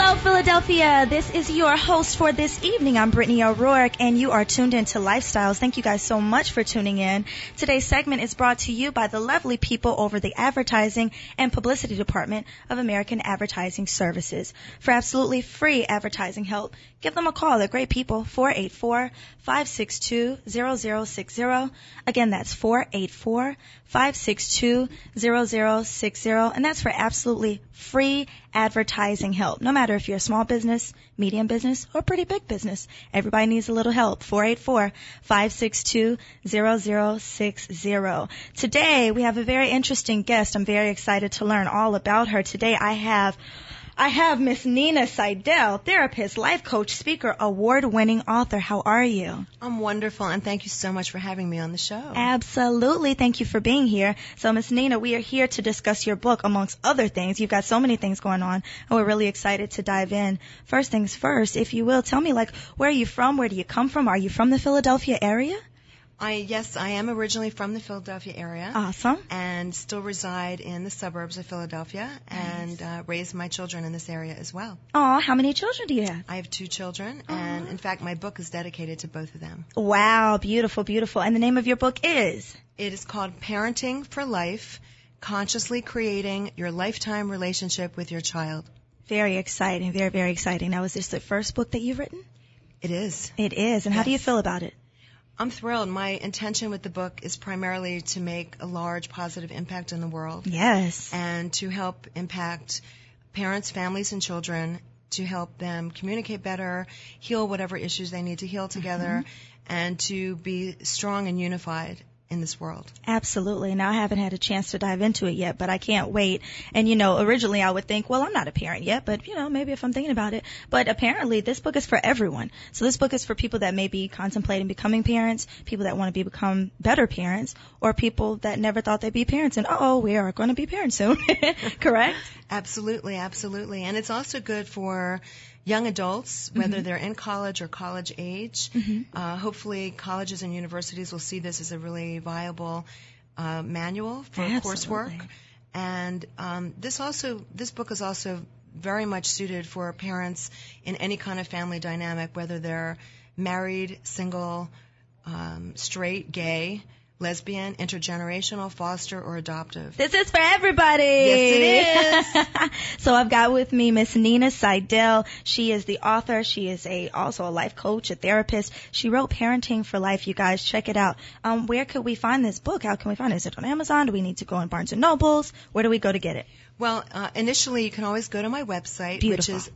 Hello, Philadelphia. This is your host for this evening. I'm Brittany O'Rourke, and you are tuned into Lifestyles. Thank you guys so much for tuning in. Today's segment is brought to you by the lovely people over the Advertising and Publicity Department of American Advertising Services. For absolutely free advertising help, give them a call. They're great people. 484-562-0060. Again, that's 484-562-0060. And that's for absolutely free advertising help. No matter if you're a small business, medium business, or pretty big business, everybody needs a little help. 484-562-0060. Today, we have a very interesting guest. I'm very excited to learn all about her. Today, I have Miss Nina Seidel, therapist, life coach, speaker, award-winning author. How are you? I'm wonderful, and thank you so much for having me on the show. Absolutely. Thank you for being here. So, Miss Nina, we are here to discuss your book, amongst other things. You've got so many things going on, and we're really excited to dive in. First things first, if you will, tell me, where are you from? Where do you come from? Are you from the Philadelphia area? Yes, I am originally from the Philadelphia area. Awesome. And still reside in the suburbs of Philadelphia and raise my children in this area as well. Aw, how many children do you have? I have 2 children, and in fact, my book is dedicated to both of them. Wow, beautiful, beautiful. And the name of your book is? It is called Parenting for Life, Consciously Creating Your Lifetime Relationship with Your Child. Very exciting, very, very exciting. Now, is this the first book that you've written? It is. It is. And how do you feel about it? I'm thrilled. My intention with the book is primarily to make a large positive impact in the world. Yes. And to help impact parents, families, and children, to help them communicate better, heal whatever issues they need to heal together, and to be strong and unified in this world. Absolutely. Now, I haven't had a chance to dive into it yet, but I can't wait. And, originally I would think, well, I'm not a parent yet, but, maybe if I'm thinking about it. But apparently this book is for everyone. So this book is for people that may be contemplating becoming parents, people that want to become better parents, or people that never thought they'd be parents. And, we are going to be parents soon. Correct? Absolutely, absolutely. And it's also good for young adults, whether they're in college or college age. Hopefully colleges and universities will see this as a really viable manual for coursework. And this book is also very much suited for parents in any kind of family dynamic, whether they're married, single, straight, gay, lesbian, intergenerational, foster, or adoptive. This is for everybody. Yes, it is. So I've got with me Miss Nina Seidel. She is the author. She is also a life coach, a therapist. She wrote Parenting for Life. You guys check it out. Where could we find this book? How can we find it? Is it on Amazon? Do we need to go in Barnes & Nobles? Where do we go to get it? Well, initially you can always go to my website, Beautiful. which is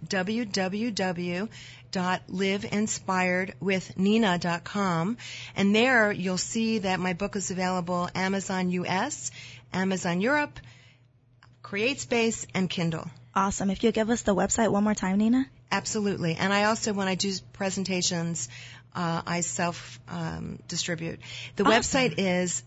www.liveinspiredwithnina.com, and there you'll see that my book is available Amazon US, Amazon Europe, CreateSpace, and Kindle. Awesome. If you'll give us the website one more time, Nina. Absolutely. And I also, when I do presentations, I self-distribute. The website is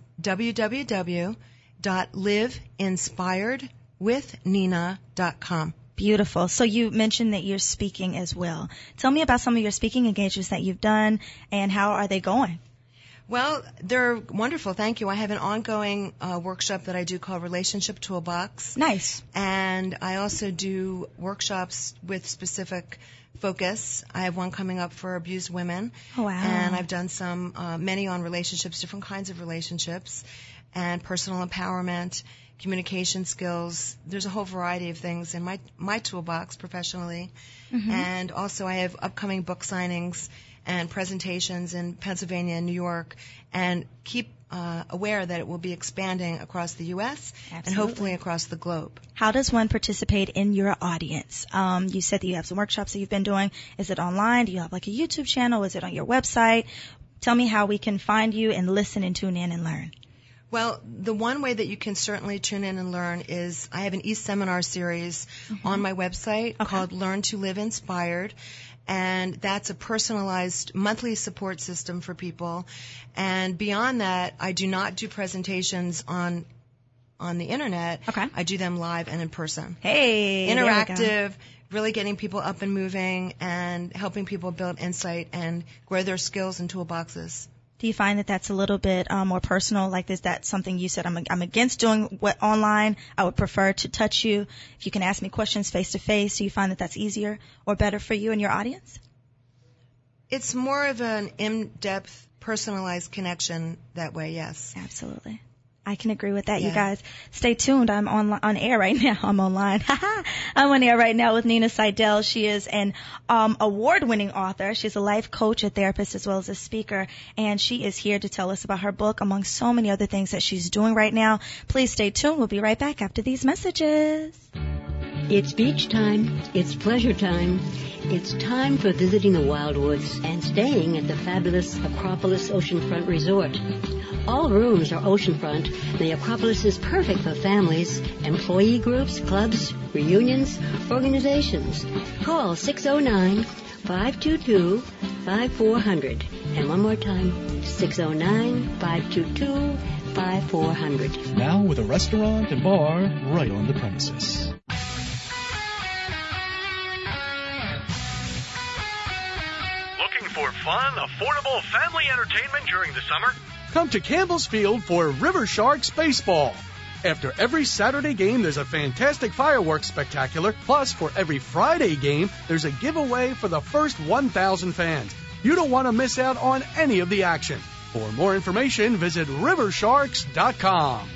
www.liveinspiredwithnina.com. Beautiful. So you mentioned that you're speaking as well. Tell me about some of your speaking engagements that you've done, and how are they going? Well, they're wonderful. Thank you. I have an ongoing workshop that I do called Relationship Toolbox. Nice. And I also do workshops with specific focus. I have one coming up for abused women. Oh, wow. And I've done many on relationships, different kinds of relationships, and personal empowerment, communication skills. There's a whole variety of things in my toolbox professionally. And also I have upcoming book signings and presentations in Pennsylvania and New York, and keep aware that it will be expanding across the U.S. and hopefully across the globe. How does one participate in your audience? You said that you have some workshops that you've been doing. Is it online? Do you have a YouTube channel? Is it on your website? Tell me how we can find you and listen and tune in and learn. Well, the one way that you can certainly tune in and learn is I have an e-seminar series on my website called Learn to Live Inspired. And that's a personalized monthly support system for people. And beyond that, I do not do presentations on the internet. Okay. I do them live and in person. Hey, interactive, really getting people up and moving and helping people build insight and grow their skills and toolboxes. Do you find that that's a little bit more personal? Like, is that something you said, I'm against doing what online? I would prefer to touch you. If you can ask me questions face to face, do you find that that's easier or better for you and your audience? It's more of an in-depth, personalized connection that way, yes. Absolutely. I can agree with that, Yeah. you guys. Stay tuned. I'm on air right now. I'm online. I'm on air right now with Nina Seidel. She is an award-winning author. She's a life coach, a therapist, as well as a speaker. And she is here to tell us about her book, among so many other things that she's doing right now. Please stay tuned. We'll be right back after these messages. It's beach time. It's pleasure time. It's time for visiting the Wildwoods and staying at the fabulous Acropolis Oceanfront Resort. All rooms are oceanfront. The Acropolis is perfect for families, employee groups, clubs, reunions, organizations. Call 609-522-5400. And one more time, 609-522-5400. Now with a restaurant and bar right on the premises. Looking for fun, affordable family entertainment during the summer? Come to Campbell's Field for River Sharks Baseball. After every Saturday game, there's a fantastic fireworks spectacular. Plus, for every Friday game, there's a giveaway for the first 1,000 fans. You don't want to miss out on any of the action. For more information, visit riversharks.com.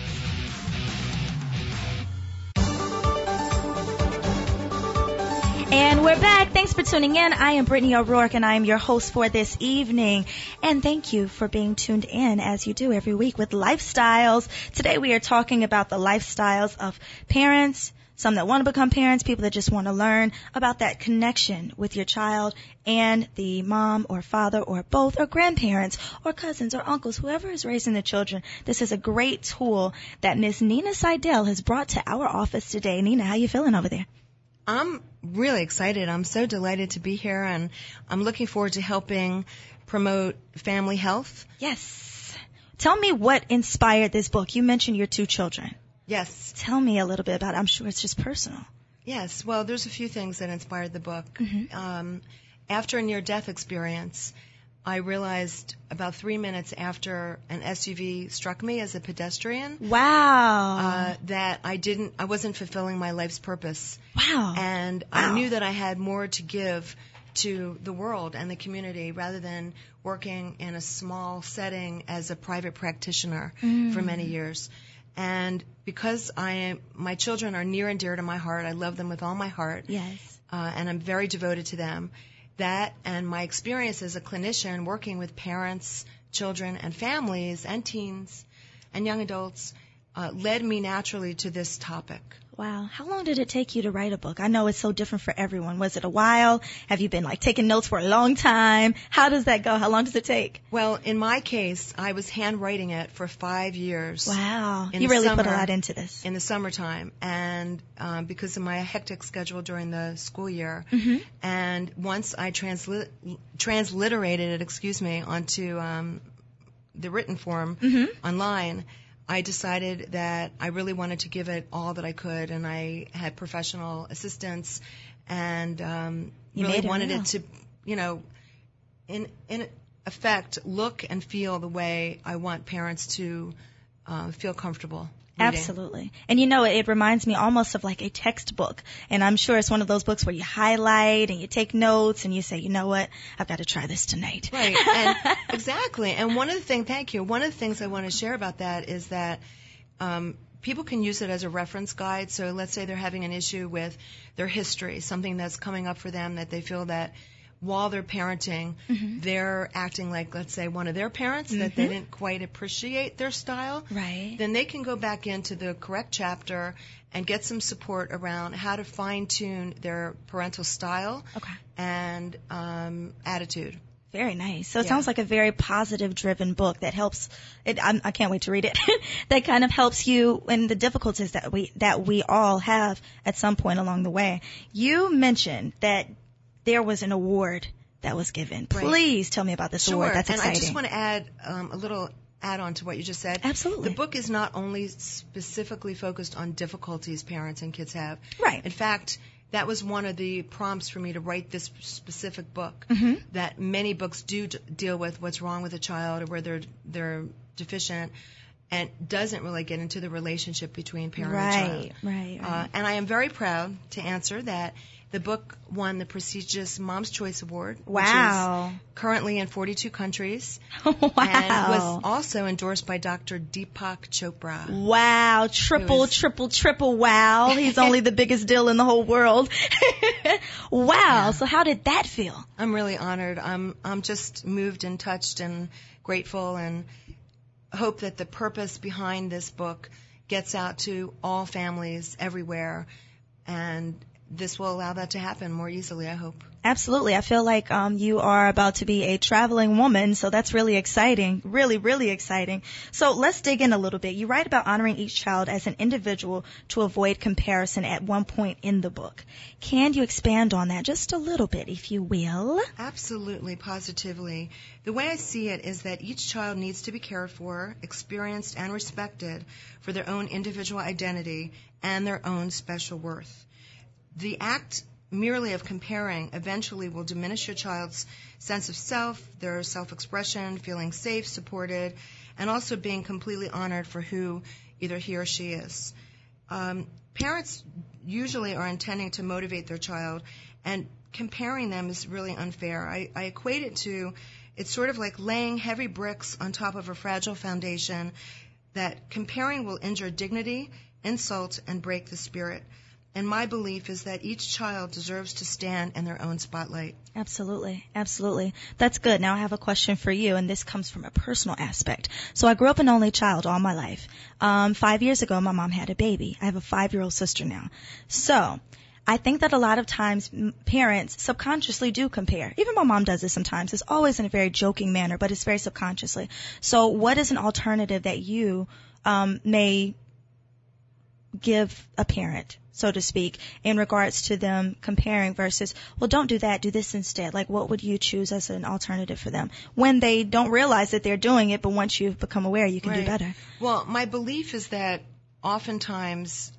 And we're back. Thanks for tuning in. I am Brittany O'Rourke, and I am your host for this evening. And thank you for being tuned in, as you do every week, with Lifestyles. Today we are talking about the lifestyles of parents, some that want to become parents, people that just want to learn about that connection with your child and the mom or father or both or grandparents or cousins or uncles, whoever is raising the children. This is a great tool that Miss Nina Seidel has brought to our office today. Nina, how you feeling over there? I'm really excited. I'm so delighted to be here, and I'm looking forward to helping promote family health. Yes. Tell me what inspired this book. You mentioned your two children. Yes. Tell me a little bit about it. I'm sure it's just personal. Yes. Well, there's a few things that inspired the book. Mm-hmm. After a near-death experience, I realized about 3 minutes after an SUV struck me as a pedestrian. Wow. That I wasn't fulfilling my life's purpose. Wow. And I knew that I had more to give to the world and the community rather than working in a small setting as a private practitioner for many years. And because my children are near and dear to my heart, I love them with all my heart. Yes. And I'm very devoted to them. That and my experience as a clinician working with parents, children, and families, and teens, and young adults led me naturally to this topic. Wow. How long did it take you to write a book? I know it's so different for everyone. Was it a while? Have you been taking notes for a long time? How does that go? How long does it take? Well, in my case, I was handwriting it for 5 years. Wow. You really put a lot into this. In the summertime, and because of my hectic schedule during the school year. Mm-hmm. And once I transliterated it, onto the written form online, I decided that I really wanted to give it all that I could, and I had professional assistance, and really wanted it to, in effect, look and feel the way I want parents to feel comfortable reading. Absolutely. And it reminds me almost of like a textbook. And I'm sure it's one of those books where you highlight and you take notes and you say, you know what, I've got to try this tonight. Right. And exactly. And one of the things I want to share about that is that people can use it as a reference guide. So let's say they're having an issue with their history, something that's coming up for them that they feel that while they're parenting, they're acting like, let's say, one of their parents, that they didn't quite appreciate their style. Right. Then they can go back into the correct chapter and get some support around how to fine-tune their parental style and attitude. Very nice. So it sounds like a very positive-driven book that helps. I can't wait to read it. That kind of helps you in the difficulties that we all have at some point along the way. You mentioned that there was an award that was given. Right. Please tell me about this award. That's exciting. And I just want to add a little add-on to what you just said. Absolutely. The book is not only specifically focused on difficulties parents and kids have. Right. In fact, that was one of the prompts for me to write this specific book. That many books do deal with what's wrong with a child or where they're deficient, and doesn't really get into the relationship between parent and child. Right. And I am very proud to answer that the book won the prestigious Mom's Choice Award, Wow. which is currently in 42 countries, Wow. and was also endorsed by Dr. Deepak Chopra. Wow. Triple wow. He's only the biggest deal in the whole world. Wow. Yeah. So how did that feel? I'm really honored. I'm just moved and touched and grateful, and hope that the purpose behind this book gets out to all families everywhere, and this will allow that to happen more easily, I hope. Absolutely. I feel like you are about to be a traveling woman, so that's really exciting. Really, really exciting. So let's dig in a little bit. You write about honoring each child as an individual to avoid comparison at one point in the book. Can you expand on that just a little bit, if you will? Absolutely, positively. The way I see it is that each child needs to be cared for, experienced, and respected for their own individual identity and their own special worth. The act merely of comparing eventually will diminish your child's sense of self, their self-expression, feeling safe, supported, and also being completely honored for who either he or she is. Parents usually are intending to motivate their child, and comparing them is really unfair. I equate it to, it's sort of like laying heavy bricks on top of a fragile foundation, that comparing will injure dignity, insult, and break the spirit. And my belief is that each child deserves to stand in their own spotlight. Absolutely. Absolutely. That's good. Now I have a question for you, and this comes from a personal aspect. So I grew up an only child all my life. 5 years ago, my mom had a baby. I have a 5-year-old sister now. So I think that a lot of times parents subconsciously do compare. Even my mom does this sometimes. It's always in a very joking manner, but it's very subconsciously. So what is an alternative that you may give a parent, so to speak, in regards to them comparing versus, well, don't do that, do this instead? Like, what would you choose as an alternative for them when they don't realize that they're doing it, but once you've become aware, you can do better? Well, my belief is that oftentimes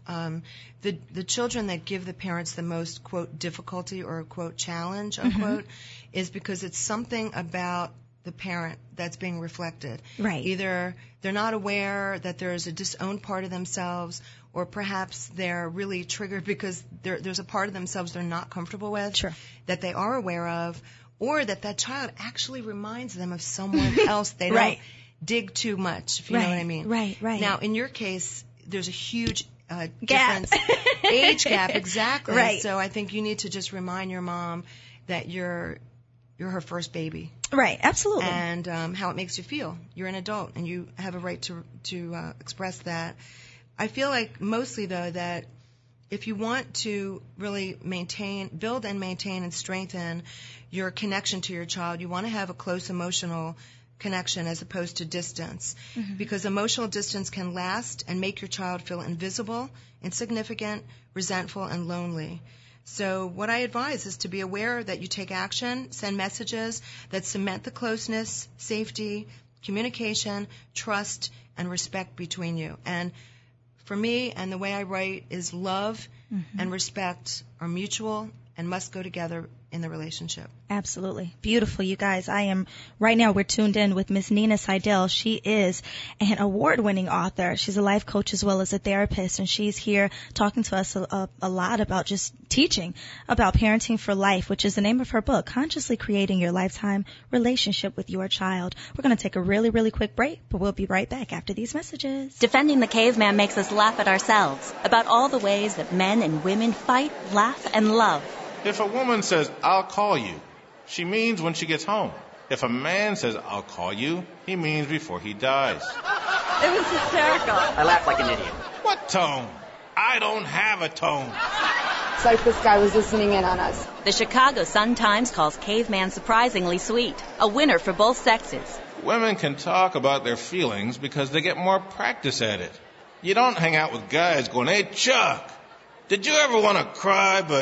the children that give the parents the most, quote, difficulty or, quote, challenge, unquote, is because it's something about the parent that's being reflected. Right. Either they're not aware that there's a disowned part of themselves, or perhaps they're really triggered because there's a part of themselves they're not comfortable with, Sure. that they are aware of, or that child actually reminds them of someone else they don't dig too much, if you know what I mean. Right. Now, in your case, there's a huge difference. Age gap, exactly. Right. So I think you need to just remind your mom that you're her first baby. Right, absolutely. And how it makes you feel. You're an adult, and you have a right to express that. I feel like mostly, though, that if you want to really build and maintain and strengthen your connection to your child, you want to have a close emotional connection as opposed to distance. Because emotional distance can last and make your child feel invisible, insignificant, resentful, and lonely. So what I advise is to be aware that you take action, send messages that cement the closeness, safety, communication, trust, and respect between you. And for me, and the way I write, is love and respect are mutual and must go together in the relationship. Absolutely. Beautiful, you guys. Right now we're tuned in with Miss Nina Seidel. She is an award-winning author. She's a life coach as well as a therapist, and she's here talking to us a lot about just teaching about parenting for life, which is the name of her book, Consciously Creating Your Lifetime Relationship with Your Child. We're going to take a really, really quick break, but we'll be right back after these messages. Defending the Caveman makes us laugh at ourselves about all the ways that men and women fight, laugh, and love. If a woman says, "I'll call you," she means when she gets home. If a man says, "I'll call you," he means before he dies. It was hysterical. I laughed like an idiot. What tone? I don't have a tone. It's like this guy was listening in on us. The Chicago Sun-Times calls Caveman surprisingly sweet, a winner for both sexes. Women can talk about their feelings because they get more practice at it. You don't hang out with guys going, "Hey, Chuck, did you ever want to cry, but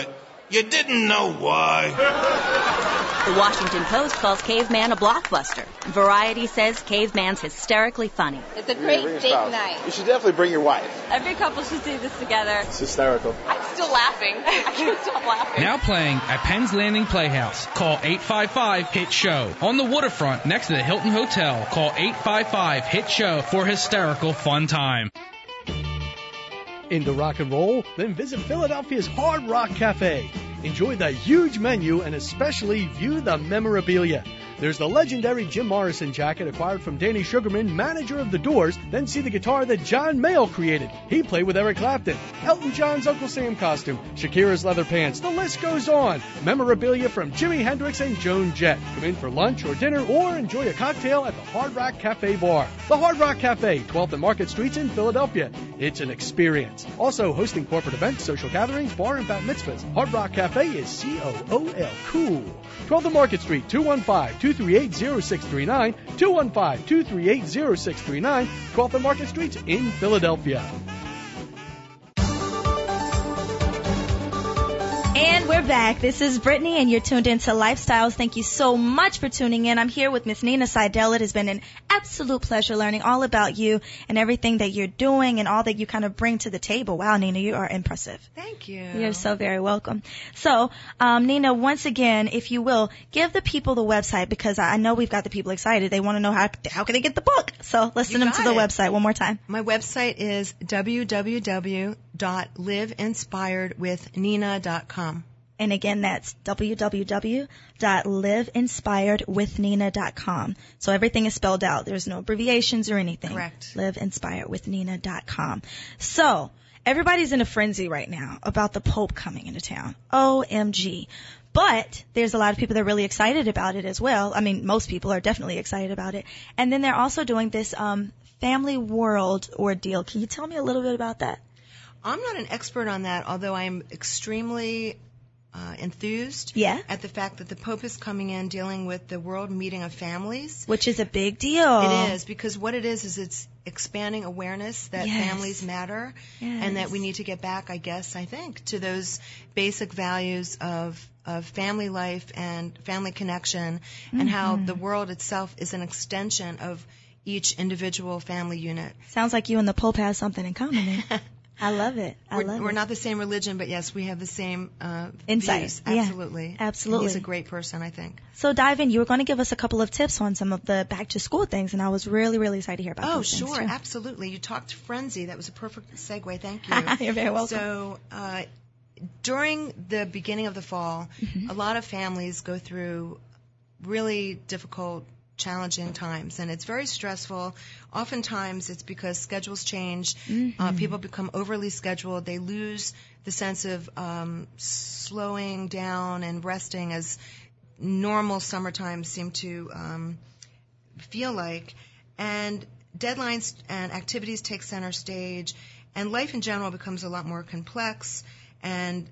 You didn't know why. The Washington Post calls Caveman a blockbuster. Variety says Caveman's hysterically funny. It's a great date night. You should definitely bring your wife. Every couple should see this together. It's hysterical. I'm still laughing. I can't stop laughing. Now playing at Penn's Landing Playhouse. Call 855-HIT-SHOW. On the waterfront next to the Hilton Hotel. Call 855-HIT-SHOW for hysterical fun time. Into rock and roll? Then visit Philadelphia's Hard Rock Cafe. Enjoy the huge menu and especially view the memorabilia. There's the legendary Jim Morrison jacket acquired from Danny Sugarman, manager of The Doors. Then see the guitar that John Mayall created. He played with Eric Clapton. Elton John's Uncle Sam costume. Shakira's leather pants. The list goes on. Memorabilia from Jimi Hendrix and Joan Jett. Come in for lunch or dinner or enjoy a cocktail at the Hard Rock Cafe Bar. The Hard Rock Cafe, 12th and Market Streets in Philadelphia. It's an experience. Also hosting corporate events, social gatherings, bar and bat mitzvahs. Hard Rock Cafe is COOL. Cool. 12th and Market Street, 215-238-0639, 215-238-0639, 12th and Market Street in Philadelphia. And we're back. This is Brittany, and you're tuned into Lifestyles. Thank you so much for tuning in. I'm here with Miss Nina Seidel. It has been an absolute pleasure learning all about you and everything that you're doing and all that you kind of bring to the table. Wow, Nina, you are impressive. Thank you. You're so very welcome. So, Nina, once again, if you will, give the people the website, because I know we've got the people excited. They want to know how can they get the book. So let's send them to the website one more time. My website is www.liveinspiredwithnina.com. And again, that's www.liveinspiredwithnina.com. So everything is spelled out. There's no abbreviations or anything. Correct. Liveinspiredwithnina.com. So everybody's in a frenzy right now about the Pope coming into town. OMG. But there's a lot of people that are really excited about it as well. I mean, most people are definitely excited about it. And then they're also doing this Family World ordeal. Can you tell me a little bit about that? I'm not an expert on that, although I'm extremely enthused at the fact that the Pope is coming in dealing with the World Meeting of Families. Which is a big deal. It is, because what it is it's expanding awareness that families matter and that we need to get back, I think, to those basic values of family life and family connection and how the world itself is an extension of each individual family unit. Sounds like you and the Pope have something in common. I love it. We're not the same religion, but yes, we have the same insight. Views. Absolutely. Yeah, absolutely. And he's a great person, I think. So dive in. You were going to give us a couple of tips on some of the back to school things, and I was really, really excited to hear about those things. Oh, sure, absolutely. You talked frenzy. That was a perfect segue. Thank you. You're very welcome. So during the beginning of the fall, a lot of families go through really difficult, challenging times, and it's very stressful. Oftentimes it's because schedules change, people become overly scheduled, they lose the sense of slowing down and resting as normal summertime seem to feel like, and deadlines and activities take center stage, and life in general becomes a lot more complex. And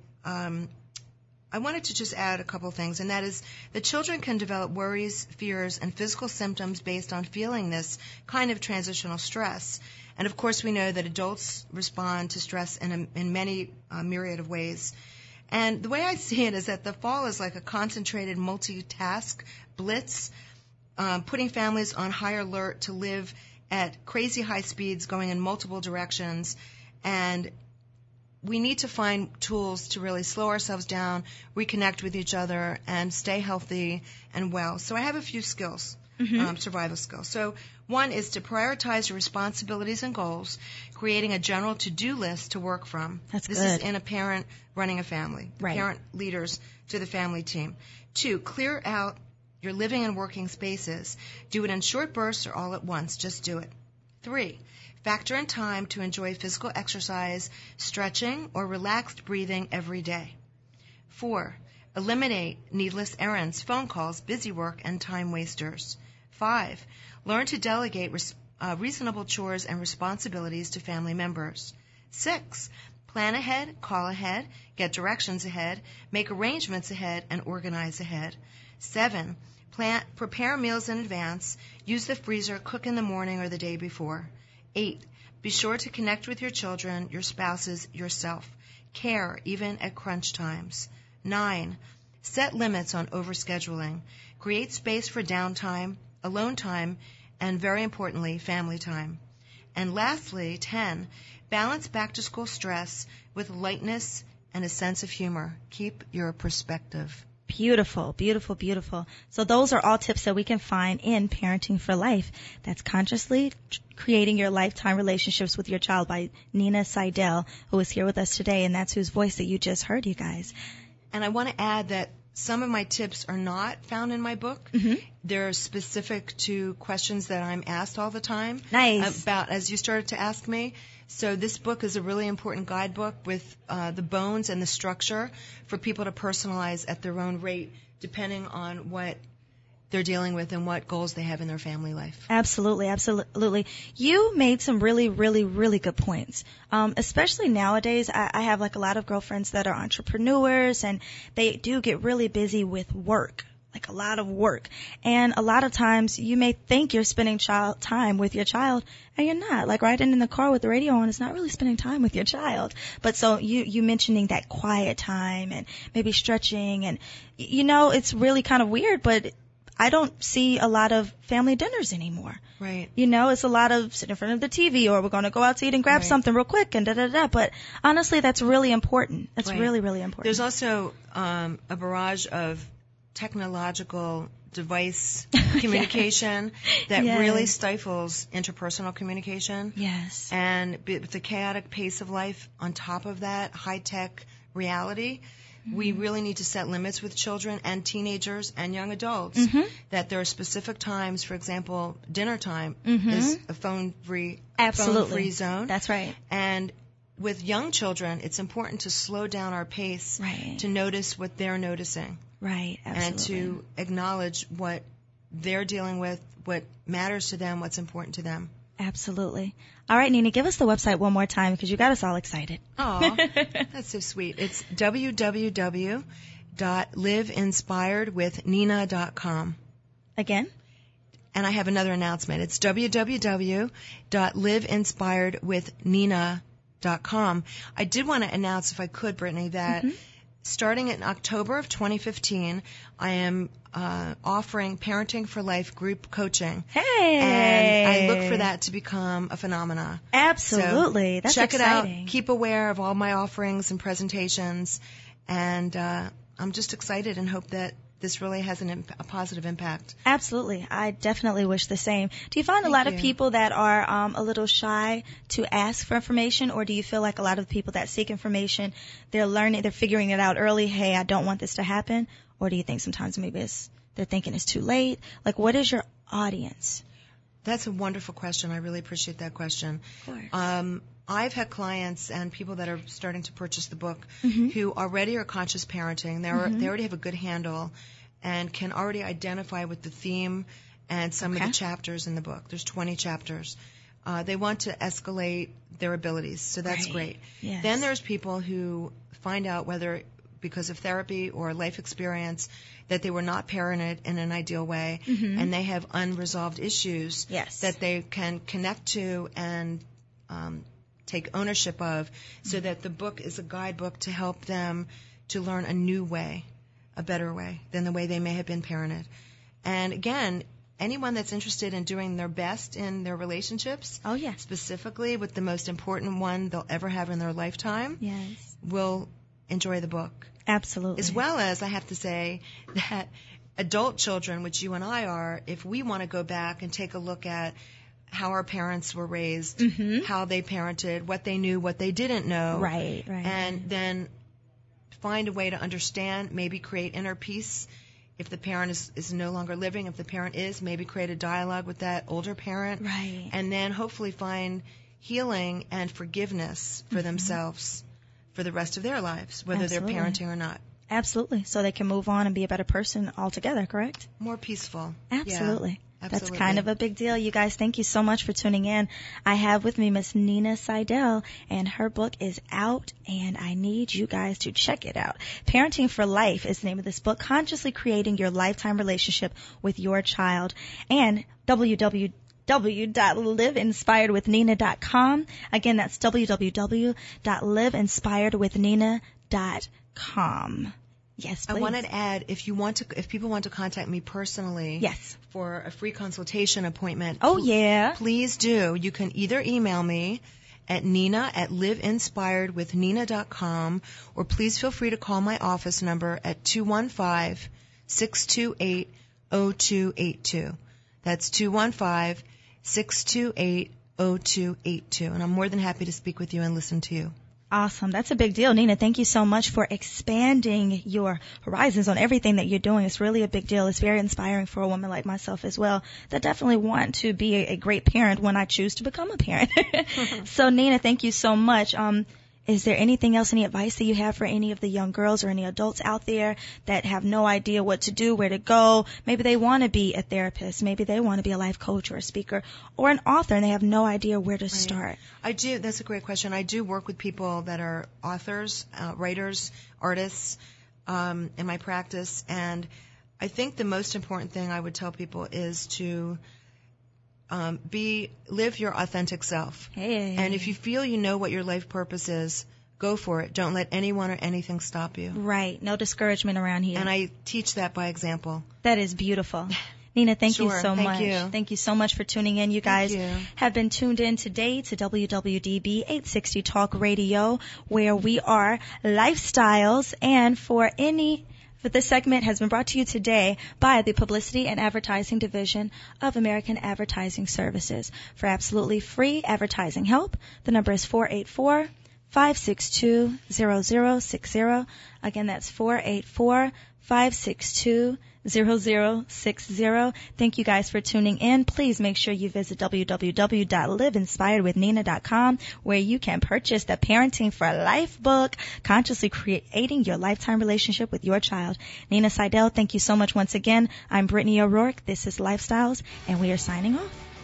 I wanted to just add a couple things, and that is that children can develop worries, fears, and physical symptoms based on feeling this kind of transitional stress. And of course, we know that adults respond to stress in many myriad of ways. And the way I see it is that the fall is like a concentrated multitask blitz, putting families on high alert to live at crazy high speeds, going in multiple directions, and we need to find tools to really slow ourselves down, reconnect with each other, and stay healthy and well. So I have a few skills, survival skills. So one is to prioritize your responsibilities and goals, creating a general to-do list to work from. That's this good. is in a parent running a family, parent leaders to the family team. 2, clear out your living and working spaces. Do it in short bursts or all at once. Just do it. 3, factor in time to enjoy physical exercise, stretching, or relaxed breathing every day. 4, eliminate needless errands, phone calls, busy work, and time wasters. 5, learn to delegate reasonable chores and responsibilities to family members. 6, plan ahead, call ahead, get directions ahead, make arrangements ahead, and organize ahead. 7, prepare meals in advance, use the freezer, cook in the morning or the day before. 8, be sure to connect with your children, your spouses, yourself. Care, even at crunch times. 9. Set limits on overscheduling. Create space for downtime, alone time, and very importantly, family time. And lastly, 10. Balance back-to-school stress with lightness and a sense of humor. Keep your perspective. Beautiful, beautiful, beautiful. So those are all tips that we can find in Parenting for Life. That's Consciously Creating Your Lifetime Relationships with Your Child by Nina Seidel, who is here with us today, and that's whose voice that you just heard, you guys. And I want to add that some of my tips are not found in my book. Mm-hmm. They're specific to questions that I'm asked all the time. Nice. About, as you started to ask me. So this book is a really important guidebook with the bones and the structure for people to personalize at their own rate, depending on what they're dealing with and what goals they have in their family life. Absolutely, absolutely. You made some really, really, really good points. Especially nowadays, I have like a lot of girlfriends that are entrepreneurs, and they do get really busy with work. Like a lot of work. And a lot of times you may think you're spending time with your child, and you're not. Like riding in the car with the radio on is not really spending time with your child. But so you mentioning that quiet time and maybe stretching, and it's really kind of weird, but I don't see a lot of family dinners anymore. Right. It's a lot of sit in front of the TV, or we're going to go out to eat and grab something real quick and da-da-da. But honestly, that's really important. That's really, really important. There's also a barrage of technological device communication that really stifles interpersonal communication. Yes. And with the chaotic pace of life on top of that, high-tech reality, we really need to set limits with children and teenagers and young adults that there are specific times, for example, dinner time is a phone-free zone. That's right. And with young children, it's important to slow down our pace to notice what they're noticing. Right, absolutely. And to acknowledge what they're dealing with, what matters to them, what's important to them. Absolutely. All right, Nina, give us the website one more time because you got us all excited. Oh, that's so sweet. It's www.liveinspiredwithnina.com. Again? And I have another announcement. It's www.liveinspiredwithnina.com. I did want to announce, if I could, Brittany, that starting in October of 2015, I am offering Parenting for Life group coaching. Hey! And I look for that to become a phenomena. Absolutely. So that's check exciting. it out. Keep aware of all my offerings and presentations. And I'm just excited and hope that this really has a positive impact. Absolutely. I definitely wish the same. Do you find a lot of people that are a little shy to ask for information, or do you feel like a lot of people that seek information, they're figuring it out early, hey, I don't want this to happen? Or do you think sometimes maybe they're thinking it's too late? Like, what is your audience? That's a wonderful question. I really appreciate that question. Of course. I've had clients and people that are starting to purchase the book who already are conscious parenting. They already have a good handle and can already identify with the theme and some of the chapters in the book. There's 20 chapters. They want to escalate their abilities, so that's great. Yes. Then there's people who find out, whether because of therapy or life experience, that they were not parented in an ideal way, and they have unresolved issues that they can connect to and take ownership of, so that the book is a guidebook to help them to learn a new way, a better way than the way they may have been parented. And again, anyone that's interested in doing their best in their relationships, specifically with the most important one they'll ever have in their lifetime, will enjoy the book. Absolutely. As well as, I have to say, that adult children, which you and I are, if we want to go back and take a look at how our parents were raised, how they parented, what they knew, what they didn't know, and then find a way to understand, maybe create inner peace. If the parent is no longer living, if the parent is, maybe create a dialogue with that older parent, and then hopefully find healing and forgiveness for themselves for the rest of their lives, whether they're parenting or not. Absolutely. So they can move on and be a better person altogether, correct? More peaceful. Absolutely. Yeah, that's kind of a big deal. You guys, thank you so much for tuning in. I have with me Miss Nina Seidel, and her book is out, and I need you guys to check it out. Parenting for Life is the name of this book, Consciously Creating Your Lifetime Relationship with Your Child, and www.liveinspiredwithnina.com. Again, that's www.liveinspiredwithnina.com. Yes, please. I wanted to add, if people want to contact me personally, yes, for a free consultation appointment, please do. You can either email me at Nina@liveinspiredwithnina.com, or please feel free to call my office number at 215-628-0282. That's 215-628-0282. And I'm more than happy to speak with you and listen to you. Awesome. That's a big deal. Nina, thank you so much for expanding your horizons on everything that you're doing. It's really a big deal. It's very inspiring for a woman like myself as well that definitely want to be a great parent when I choose to become a parent. So, Nina, thank you so much. Is there anything else, any advice that you have for any of the young girls or any adults out there that have no idea what to do, where to go? Maybe they want to be a therapist. Maybe they want to be a life coach or a speaker or an author, and they have no idea where to start. I do. That's a great question. I do work with people that are authors, writers, artists in my practice, and I think the most important thing I would tell people is to live your authentic self. Hey. And if you feel you know what your life purpose is, go for it. Don't let anyone or anything stop you. Right. No discouragement around here. And I teach that by example. That is beautiful. Nina, thank you so much. You. Thank you so much for tuning in. You guys have been tuned in today to WWDB 860 Talk Radio, where we are Lifestyles, and this segment has been brought to you today by the Publicity and Advertising Division of American Advertising Services. For absolutely free advertising help, the number is 484-562-0060. Again, that's 484-562-0060. Thank you guys for tuning in. Please make sure you visit www.liveinspiredwithnina.com, where you can purchase the Parenting for Life book, consciously creating your lifetime relationship with your child. Nina Seidel, thank you so much once again. I'm Brittany O'Rourke. This is Lifestyles, and we are signing off.